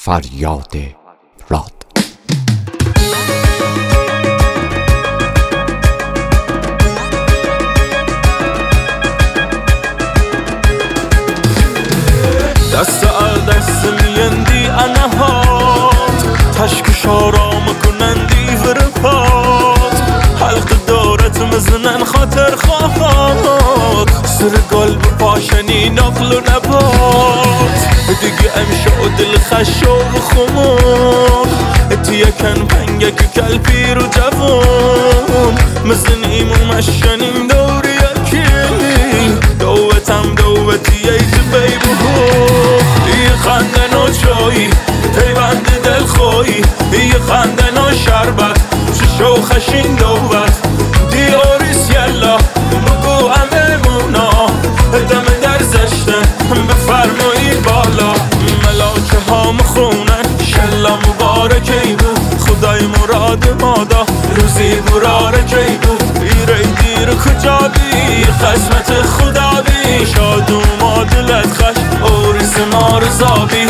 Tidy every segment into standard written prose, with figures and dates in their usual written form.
فریاد راد. دست دست میندی انهات تشک شارام کنندی ورپات حلق دارت مزنن خاطر خواهات سر قلب پاشنی نقل و نبات دیگه امشو دل خش و خمون اتی یکن پنگک کلپیر و جوون مزنیم و مشنیم دور یکی دوتم دوتی ایز بیبو ای خندن و چایی پیوند دل خویی ای خندن و شربت چشو خشین دوت دی اوریس یلا بگو همه مونا دم در زشتن بفرمایی بالا ملاکه ها مخونن شلا مبارکی بود خدای مراد مادا روزی برارکی بود ایره دیر کجا بی قسمت خدا بی شاد اومد دلت خش اوریس مارزابی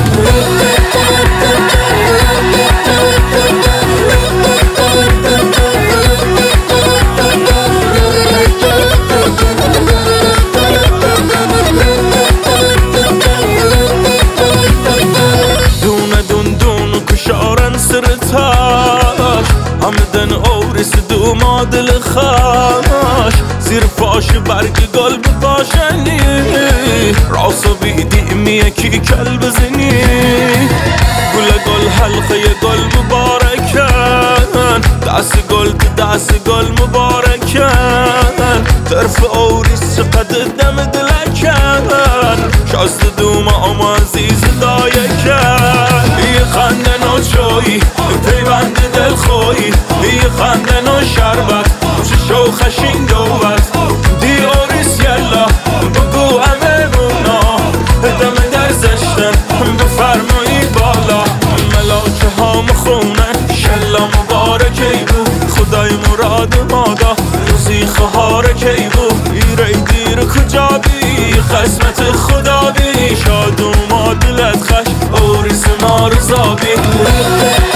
همدن اوریس دو مادل خاش زیر پاش برگ گل بپاشنی راسو بیدی میه کی کل بزنی گل گل حلقه گل مبارکن دست گل دست گل مبارکن طرف اوریس چقدر دم دلکن شاست دوم اما عزیز دایکن ای خندن و چایی پیوند دل خویی ای خندن و شربت چشو خشین دوت دی اوریس یلا بگو همه مونا دم در زشتن بفرمایی بالا ملاکه ها مخونن شلا مبارکی بود خدای مراد مادا روزی خهارکی بود ایره دیر کجا بی قسمت خدا بی شاد اومد دلت خش اوریس مارزابی